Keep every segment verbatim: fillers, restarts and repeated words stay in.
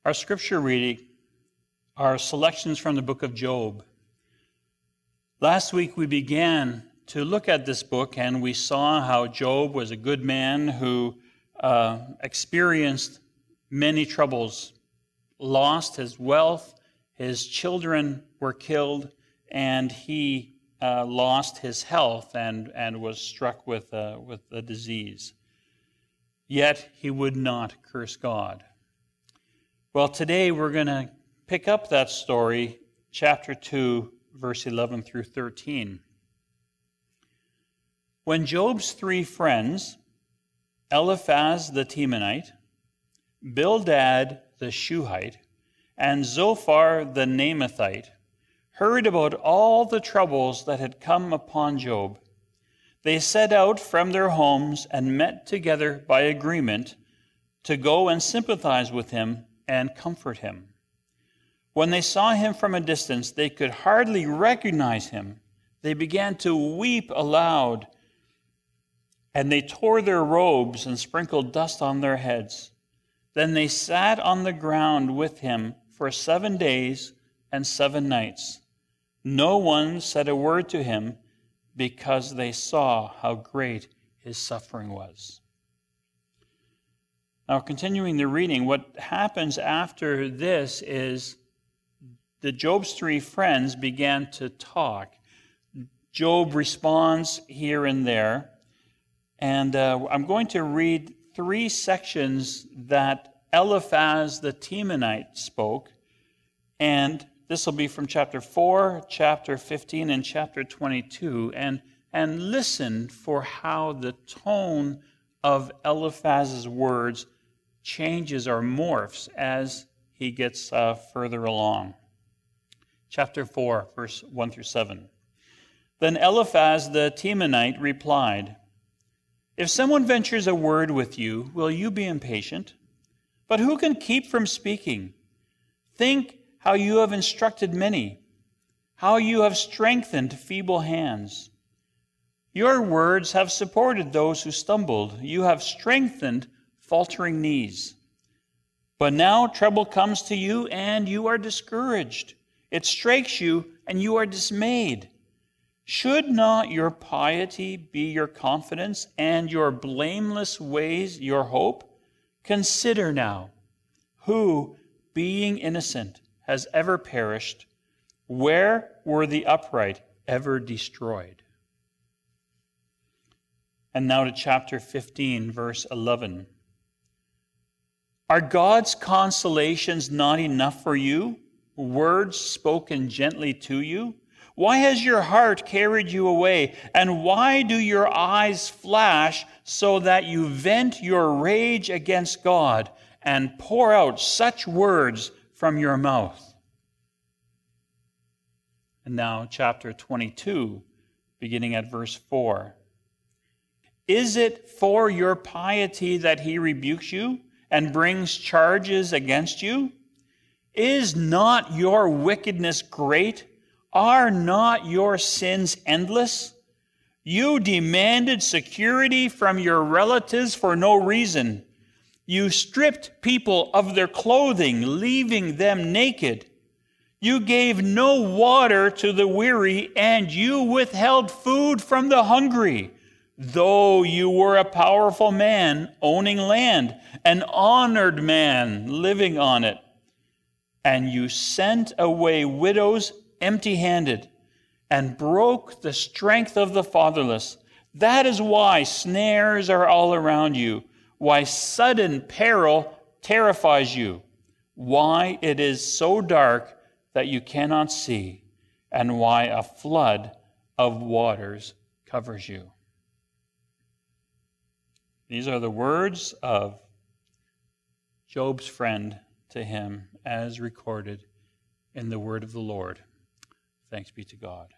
Our scripture reading are selections from the book of Job. Last week we began to look at this book, and we saw how Job was a good man who uh, experienced many troubles, lost his wealth, his children were killed, and he uh, lost his health and, and was struck with, uh, with a disease. Yet he would not curse God. Well, today we're going to pick up that story, chapter two, verse eleven through thirteen. When Job's three friends, Eliphaz the Temanite, Bildad the Shuhite, and Zophar the Naamathite, heard about all the troubles that had come upon Job, they set out from their homes and met together by agreement to go and sympathize with him and comfort him. When they saw him from a distance, they could hardly recognize him. They began to weep aloud, and they tore their robes and sprinkled dust on their heads. Then they sat on the ground with him for seven days and seven nights. No one said a word to him, because they saw how great his suffering was. Now, continuing the reading, what happens after this is the Job's three friends began to talk. Job responds here and there, and uh, I'm going to read three sections that Eliphaz the Temanite spoke, and this will be from chapter four, chapter fifteen, and chapter twenty-two, and, and listen for how the tone of Eliphaz's words changes or morphs as he gets uh, further along. Chapter four, verse one through seven. Then Eliphaz the Temanite replied, "If someone ventures a word with you, will you be impatient? But who can keep from speaking? Think how you have instructed many, how you have strengthened feeble hands. Your words have supported those who stumbled. You have strengthened faltering knees. But now trouble comes to you, and you are discouraged. It strikes you, and you are dismayed. Should not your piety be your confidence, and your blameless ways your hope? Consider now, who, being innocent, has ever perished? Where were the upright ever destroyed?" And now to chapter fifteen, verse eleven. "Are God's consolations not enough for you? Words spoken gently to you? Why has your heart carried you away? And why do your eyes flash so that you vent your rage against God and pour out such words from your mouth?" And now chapter twenty-two, beginning at verse four. "Is it for your piety that he rebukes you and brings charges against you? Is not your wickedness great? Are not your sins endless? You demanded security from your relatives for no reason. You stripped people of their clothing, leaving them naked. You gave no water to the weary, and you withheld food from the hungry. Though you were a powerful man owning land, an honored man living on it. And you sent away widows empty-handed and broke the strength of the fatherless. That is why snares are all around you, why sudden peril terrifies you, why it is so dark that you cannot see, and why a flood of waters covers you." These are the words of Job's friend to him as recorded in the word of the Lord. Thanks be to God.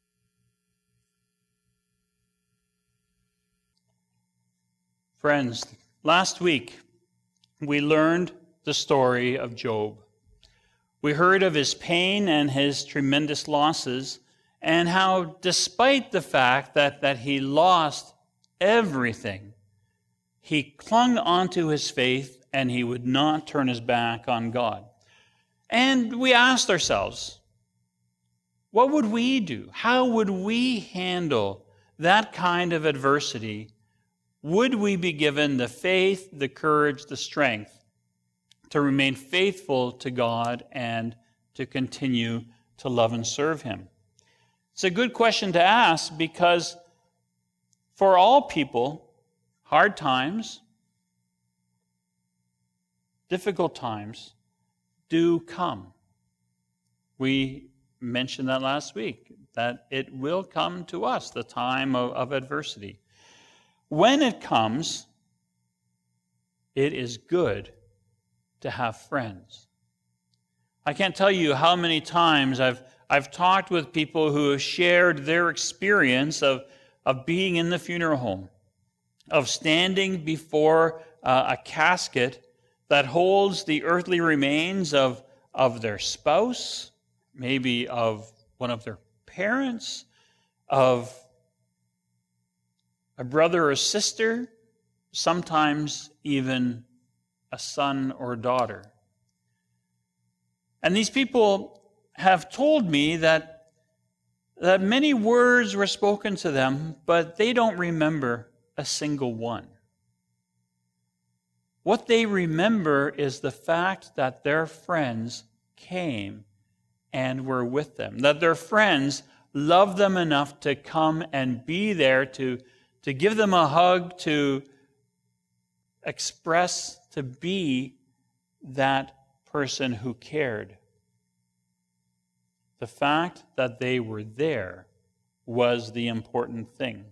Friends, last week we learned the story of Job. We heard of his pain and his tremendous losses, and how despite the fact that, that he lost everything, he clung onto his faith and he would not turn his back on God. And we asked ourselves, what would we do? How would we handle that kind of adversity? Would we be given the faith, the courage, the strength to remain faithful to God and to continue to love and serve him? It's a good question to ask, because for all people, hard times, difficult times do come. We mentioned that last week, that it will come to us, the time of, of adversity. When it comes, it is good to have friends. I can't tell you how many times I've I've talked with people who have shared their experience of, of being in the funeral home, of standing before uh, a casket that holds the earthly remains of, of their spouse, maybe of one of their parents, of a brother or sister, sometimes even a son or daughter. And these people have told me that, that many words were spoken to them, but they don't remember a single one. What they remember is the fact that their friends came and were with them, that their friends loved them enough to come and be there to, to give them a hug, to express, to be that person who cared. The fact that they were there was the important thing.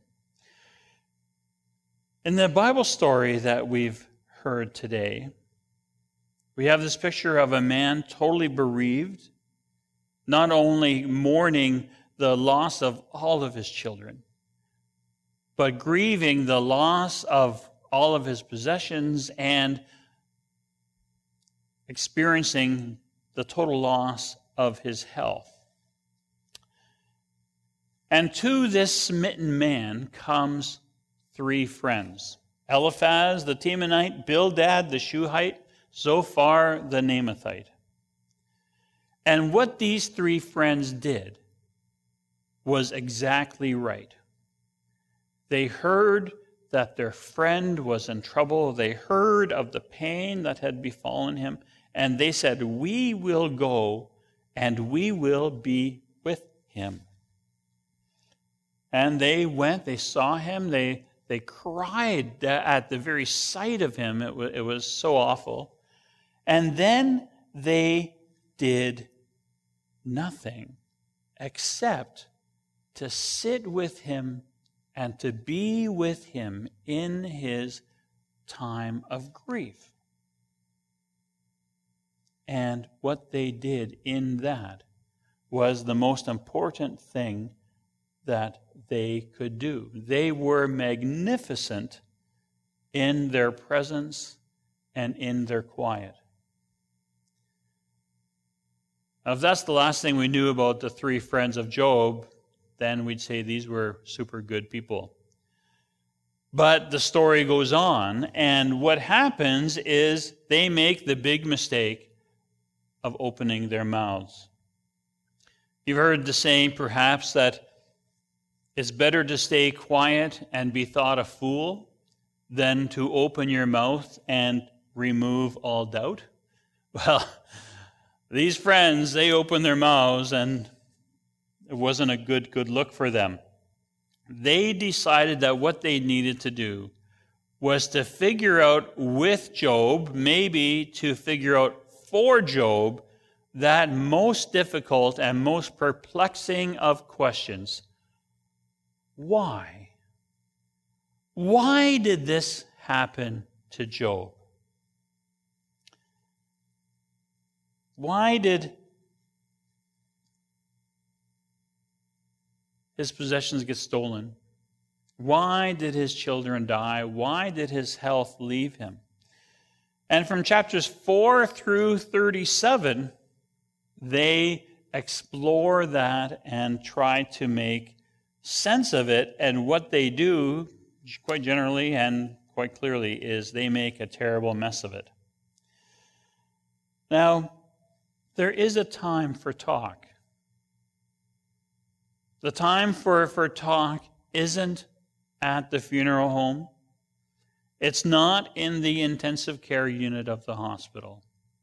In the Bible story that we've heard today, we have this picture of a man totally bereaved, not only mourning the loss of all of his children, but grieving the loss of all of his possessions and experiencing the total loss of his health. And to this smitten man comes three friends: Eliphaz the Temanite, Bildad the Shuhite, Zophar the Naamathite. And what these three friends did was exactly right. They heard that their friend was in trouble. They heard of the pain that had befallen him, and they said, "We will go and we will be with him." And they went, they saw him, they, they cried at the very sight of him. It was, it was so awful. And then they did nothing except to sit with him and to be with him in his time of grief. And what they did in that was the most important thing that they could do. They were magnificent in their presence and in their quiet. Now, if that's the last thing we knew about the three friends of Job, then we'd say these were super good people. But the story goes on, and what happens is they make the big mistake of opening their mouths. You've heard the saying, perhaps, that it's better to stay quiet and be thought a fool than to open your mouth and remove all doubt. Well, these friends, they opened their mouths, and it wasn't a good, good look for them. They decided that what they needed to do was to figure out with Job, maybe to figure out for Job, that most difficult and most perplexing of questions. Why? Why did this happen to Job? Why did his possessions get stolen? Why did his children die? Why did his health leave him? And from chapters four through thirty-seven, they explore that and try to make sense of it. And what they do, quite generally and quite clearly, is they make a terrible mess of it. Now, there is a time for talk. The time for, for talk isn't at the funeral home. It's not in the intensive care unit of the hospital.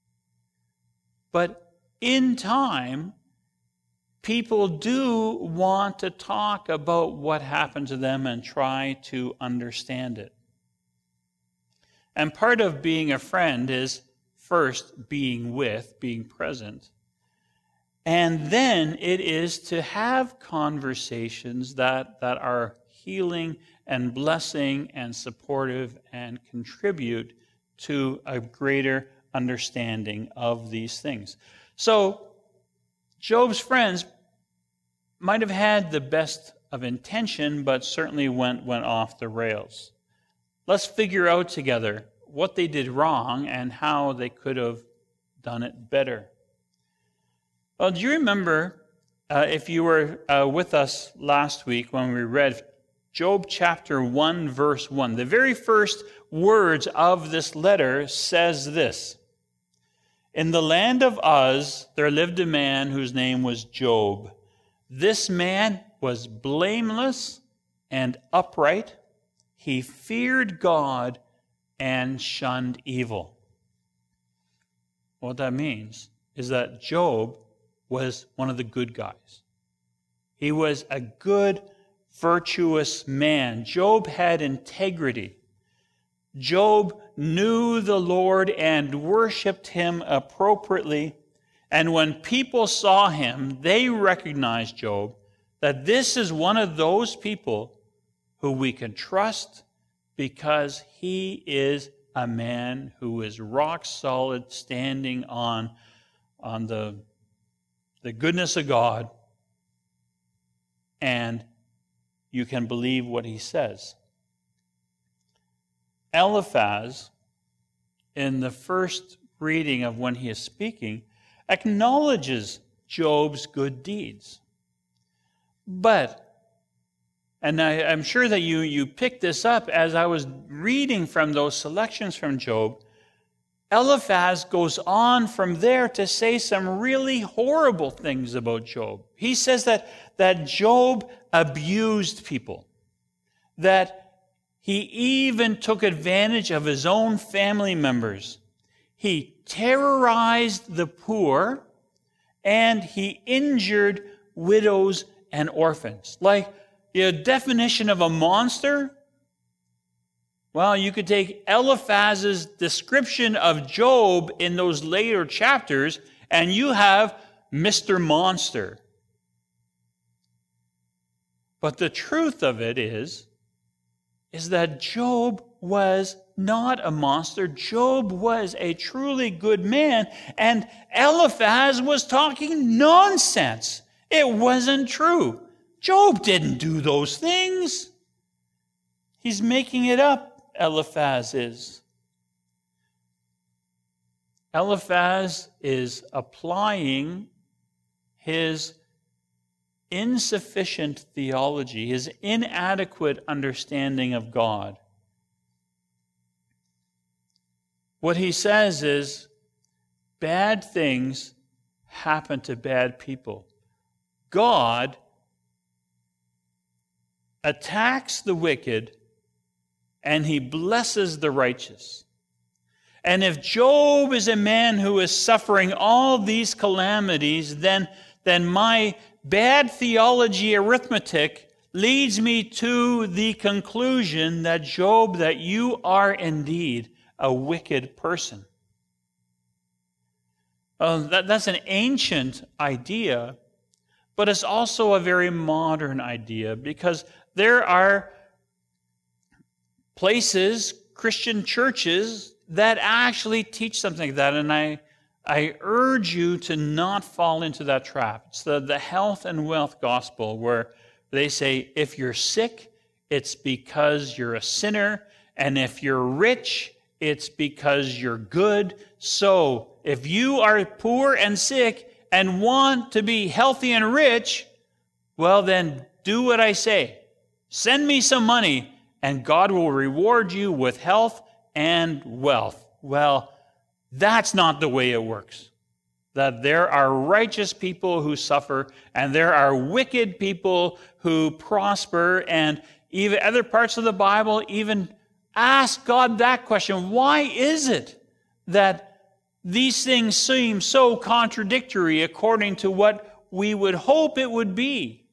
But in time, people do want to talk about what happened to them and try to understand it. And part of being a friend is first being with, being present. And then it is to have conversations that, that are healing and blessing and supportive and contribute to a greater understanding of these things. So, Job's friends might have had the best of intention, but certainly went, went off the rails. Let's figure out together what they did wrong and how they could have done it better. Well, do you remember, uh, if you were uh, with us last week when we read Job chapter one, verse one, the very first words of this letter says this: "In the land of Uz there lived a man whose name was Job. This man was blameless and upright. He feared God and shunned evil." What that means is that Job was one of the good guys. He was a good, virtuous man. Job had integrity. Job knew the Lord and worshiped him appropriately. And when people saw him, they recognized Job, that this is one of those people who we can trust because he is a man who is rock solid, standing on, on the, the goodness of God, and you can believe what he says. Eliphaz, in the first reading of when he is speaking, acknowledges Job's good deeds. But, and I, I'm sure that you, you picked this up as I was reading from those selections from Job, Eliphaz goes on from there to say some really horrible things about Job. He says that, that Job abused people, that he even took advantage of his own family members. He terrorized the poor, and he injured widows and orphans. Like, the definition of a monster, well, you could take Eliphaz's description of Job in those later chapters, and you have Mister Monster. But the truth of it is, is that Job was not a monster. Job was a truly good man, and Eliphaz was talking nonsense. It wasn't true. Job didn't do those things. He's making it up, Eliphaz is. Eliphaz is applying his insufficient theology, his inadequate understanding of God. What he says is, bad things happen to bad people. God attacks the wicked and he blesses the righteous. And if Job is a man who is suffering all these calamities, then, then my bad theology arithmetic leads me to the conclusion that, Job, that you are indeed a wicked person. Uh, that, that's an ancient idea, but it's also a very modern idea, because there are places, Christian churches, that actually teach something like that, and I I urge you to not fall into that trap. It's the, the health and wealth gospel, where they say, if you're sick, it's because you're a sinner, and if you're rich, it's because you're good. So, if you are poor and sick and want to be healthy and rich, well then, do what I say. Send me some money, and God will reward you with health and wealth. Well, That's not the way it works. That there are righteous people who suffer, and there are wicked people who prosper, and even other parts of the Bible even ask God that question. Why is it that these things seem so contradictory according to what we would hope it would be?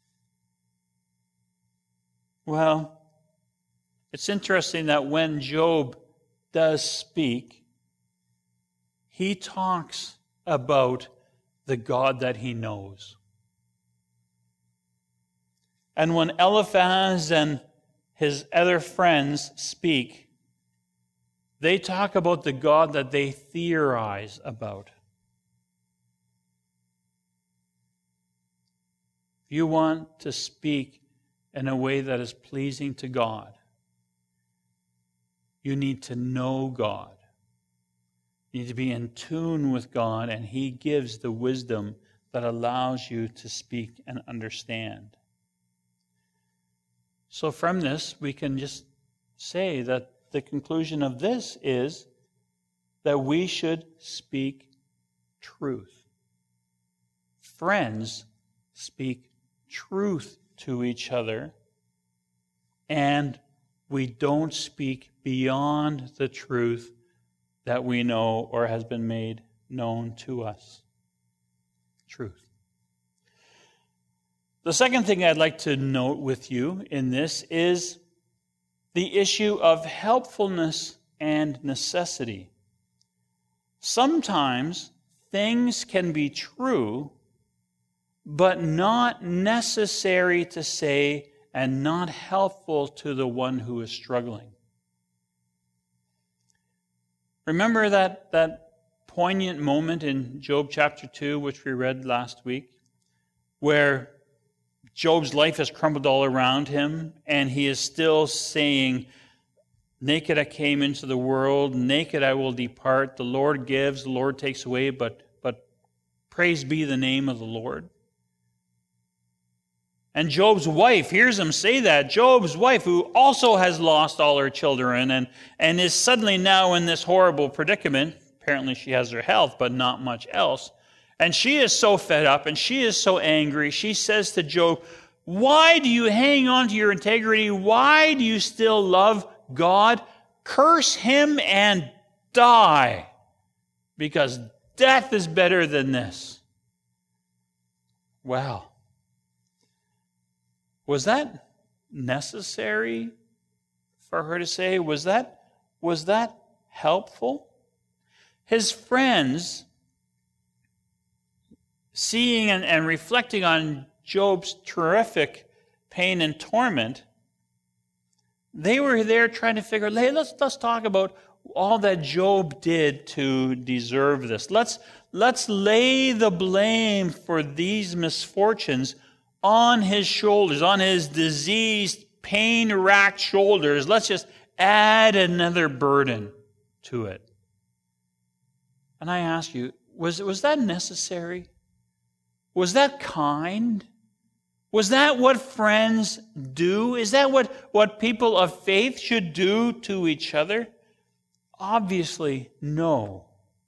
Well, it's interesting that when Job does speak, he talks about the God that he knows. And when Eliphaz and his other friends speak, they talk about the God that they theorize about. If you want to speak in a way that is pleasing to God, you need to know God. You need to be in tune with God, and He gives the wisdom that allows you to speak and understand. So from this, we can just say that the conclusion of this is that we should speak truth. Friends speak truth to each other, and we don't speak beyond the truth that we know or has been made known to us. Truth. The second thing I'd like to note with you in this is the issue of helpfulness and necessity. Sometimes things can be true, but not necessary to say and not helpful to the one who is struggling. Remember that, that poignant moment in Job chapter two, which we read last week, where Job's life has crumbled all around him, and he is still saying, naked I came into the world, naked I will depart. The Lord gives, the Lord takes away, but, but praise be the name of the Lord. And Job's wife hears him say that. Job's wife, who also has lost all her children and, and is suddenly now in this horrible predicament. Apparently she has her health, but not much else. And she is so fed up and she is so angry. She says to Job, why do you hang on to your integrity? Why do you still love God? Curse him and die, because death is better than this. Wow. Was that necessary for her to say? Was that, was that helpful? His friends, seeing and, and reflecting on Job's terrific pain and torment, they were there trying to figure, hey, let's, let's talk about all that Job did to deserve this. Let's, let's lay the blame for these misfortunes on his shoulders, on his diseased, pain-racked shoulders. Let's just add another burden to it. And I ask you, was, was that necessary? Was that kind? Was that what friends do? Is that what, what people of faith should do to each other? Obviously, no.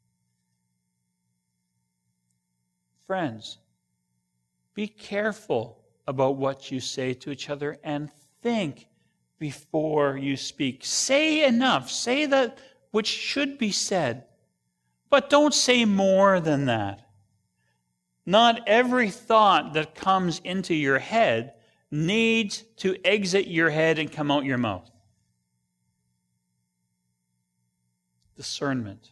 Friends, be careful about what you say to each other and think before you speak. Say enough. Say that which should be said. But don't say more than that. Not every thought that comes into your head needs to exit your head and come out your mouth. Discernment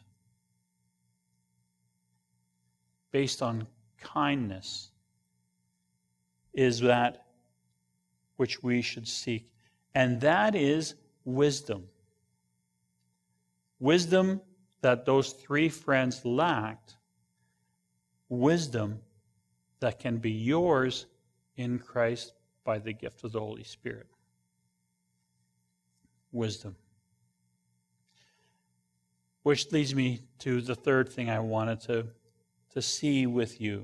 based on kindness is that which we should seek. And that is wisdom. Wisdom that those three friends lacked. Wisdom that can be yours in Christ by the gift of the Holy Spirit. Wisdom. Which leads me to the third thing I wanted to, to see with you.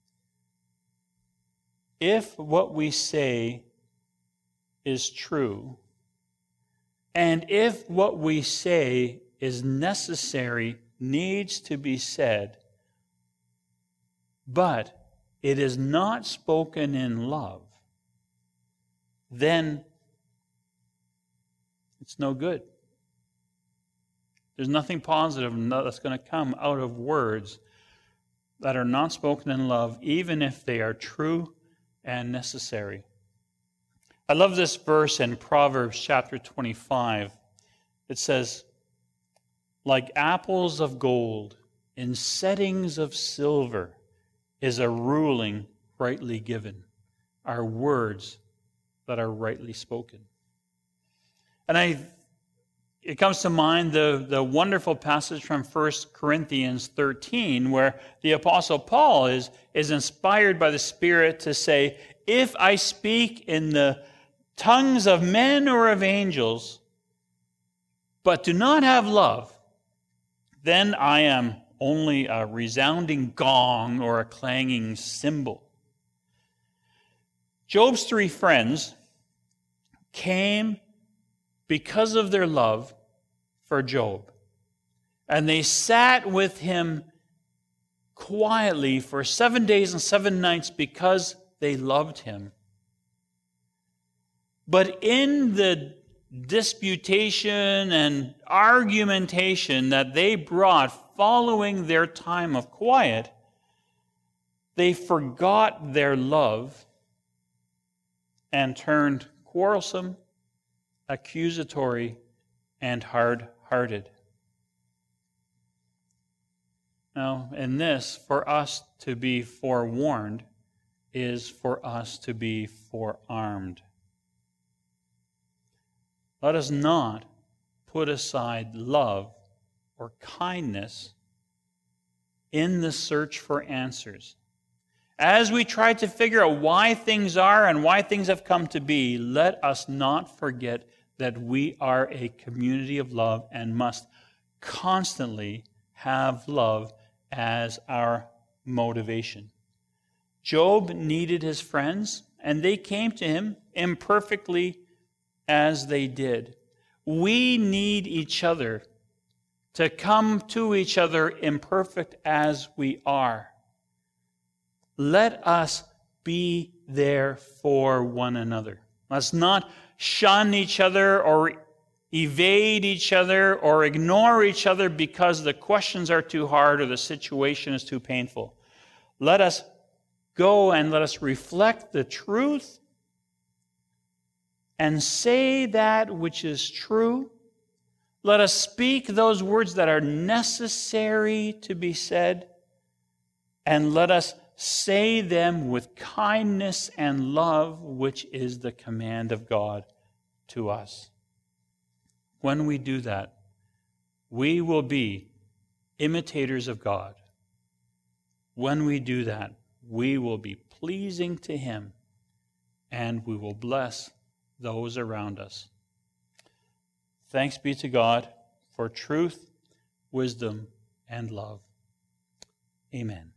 If what we say is true, and if what we say is necessary needs to be said, but it is not spoken in love, then it's no good. There's nothing positive that's going to come out of words that are not spoken in love, even if they are true and necessary. I love this verse in Proverbs chapter twenty-five. It says, like apples of gold in settings of silver is a ruling rightly given, are words that are rightly spoken. And I, it comes to mind the, the wonderful passage from First Corinthians thirteen, where the Apostle Paul is, is inspired by the Spirit to say, if I speak in the tongues of men or of angels, but do not have love, then I am only a resounding gong or a clanging cymbal. Job's three friends came because of their love for Job. And they sat with him quietly for seven days and seven nights because they loved him. But in the disputation and argumentation that they brought following their time of quiet, they forgot their love and turned quarrelsome, accusatory, and hard-hearted. Now, in this, for us to be forewarned is for us to be forearmed. Let us not put aside love or kindness in the search for answers. As we try to figure out why things are and why things have come to be, let us not forget that we are a community of love and must constantly have love as our motivation. Job needed his friends, and they came to him imperfectly as they did. We need each other to come to each other imperfect as we are. Let us be there for one another. Let's not shun each other or evade each other or ignore each other because the questions are too hard or the situation is too painful. Let us go and let us reflect the truth and say that which is true. Let us speak those words that are necessary to be said, and let us say them with kindness and love, which is the command of God to us. When we do that, we will be imitators of God. When we do that, we will be pleasing to Him, and we will bless those around us. Thanks be to God for truth, wisdom, and love. Amen.